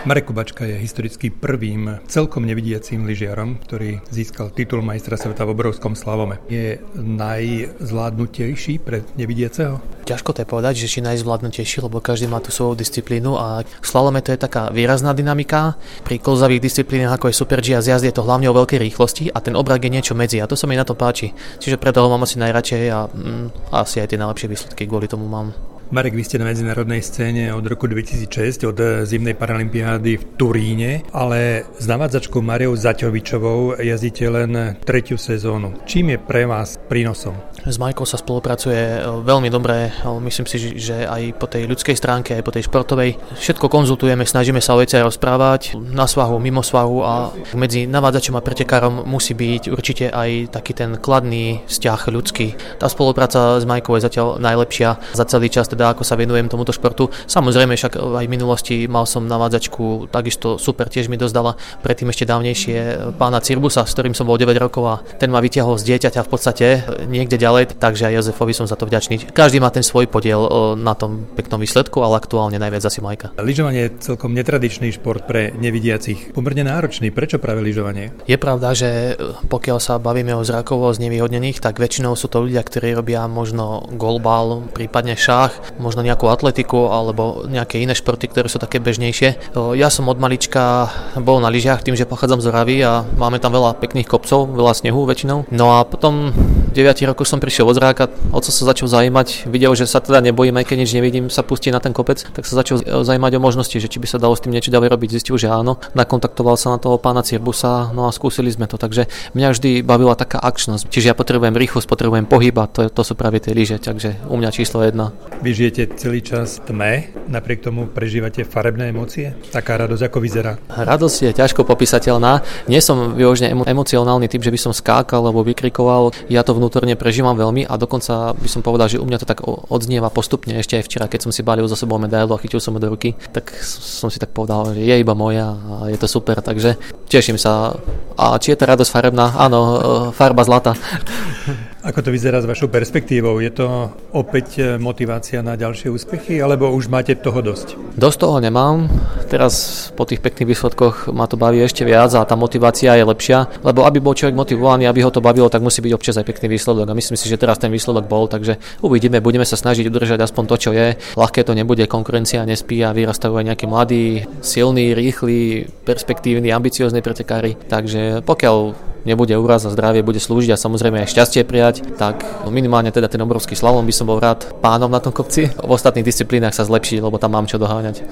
Marek Kubačka je historicky prvým celkom nevidiacím lyžiarom, ktorý získal titul majstra sveta v obrovskom slalome. Je najzvládnutejší pre nevidiaceho? Ťažko to je povedať, že či najzvládnutejší, lebo každý má tú svoju disciplínu a v slalome to je taká výrazná dynamika. Pri klzavých disciplínach ako je Super G a zjazd je to hlavne o veľkej rýchlosti a ten obrák je niečo medzi a to sa mi na tom páči. Čiže preto ho mám asi najradšej a asi aj tie najlepšie výsledky kvôli tomu mám. Marek, vy ste na medzinárodnej scéne od roku 2006, od zimnej paralympiády v Turíne, ale s navádzačkou Mariou Zaťovičovou jazdíte len 3. sezónu. Čím je pre vás prínosom? S Majkou sa spolupracuje veľmi dobre, myslím si, že aj po tej ľudskej stránke, aj po tej športovej. Všetko konzultujeme, snažíme sa o veci aj rozprávať na svahu, mimo svahu a medzi navádzačom a pretekárom musí byť určite aj taký ten kladný vzťah ľudský. Tá spolupráca s Majkou je zatiaľ najlepšia za celý čas, teda ako sa venujem tomuto športu. Samozrejme, však aj v minulosti mal som navádzačku, takisto super, tiež mi dozdala predtým ešte dávnejšie pána Cirbusa, s ktorým som bol 9 rokov a ten ma vytiahol z dieťaťa v podstate niekde ďalej, takže aj Jozefovi som za to vďačný. Každý má ten svoj podiel na tom peknom výsledku, ale aktuálne najviac asi Majka. Lyžovanie je celkom netradičný šport pre nevidiacich, pomerne náročný. Prečo práve lyžovanie? Je pravda, že pokiaľ sa bavíme o zrakovo znevýhodnených, tak väčšinou sú to ľudia, ktorí robia možno golbal, prípadne šach, možno nejakú atletiku alebo nejaké iné športy, ktoré sú také bežnejšie. Ja som od malička bol na lyžiach tým, že pochádzam z Oravy a máme tam veľa pekných kopcov, veľa snehu väčšinou. No a potom 9 rokov som prišiel od zráka, oco sa začal zaujímať, videl, že sa teda nebojím, aj keď nič nevidím, sa pustí na ten kopec, tak sa začal zaujímať o možnosti, že či by sa dalo s tým niečo ďalej robiť. Zistil, že áno. Nakontaktoval sa na toho pána Cirbusa, no a skúsili sme to. Takže mňa vždy bavila taká akčnosť. Čiže ja potrebujem rýchlosť, potrebujem pohyb a to sú práve tie lyže, takže u mňa číslo 1. Vy žijete celý čas v tme, napriek tomu prežívate farebné emócie? Taká radosť ako vyzerá? Radosť je ťažko popísateľná. Nie som vyložene emocionálny typ, že by som skákal alebo vykrikoval. Ja to vnútorne prežívam veľmi a dokonca by som povedal, že u mňa to tak odznieva postupne. Ešte aj včera, keď som si balil za sebou medailu a chytil som ho do ruky, tak som si tak povedal, že je iba moja a je to super, takže teším sa. A či je tá radosť farebná? Áno, farba zlata. Ako to vyzerá s vašou perspektívou? Je to opäť motivácia na ďalšie úspechy, alebo už máte toho dosť? Dosť toho nemám. Teraz po tých pekných výsledkoch ma to baví ešte viac a tá motivácia je lepšia, lebo aby bol človek motivovaný, aby ho to bavilo, tak musí byť občas aj pekný výsledok. A myslím si, že teraz ten výsledok bol, takže uvidíme, budeme sa snažiť udržať aspoň to, čo je. Ľahké to nebude, konkurencia nespí a vyrastajú aj nejakí mladí, silní, rýchli, perspektívni, ambiciózni pretekári. Takže pokiaľ nebude úraz a zdravie bude slúžiť a samozrejme aj šťastie prijať, tak minimálne teda ten obrovský slalom by som bol rád pánom na tom kopci. V ostatných disciplínach sa zlepšiť, lebo tam mám čo doháňať.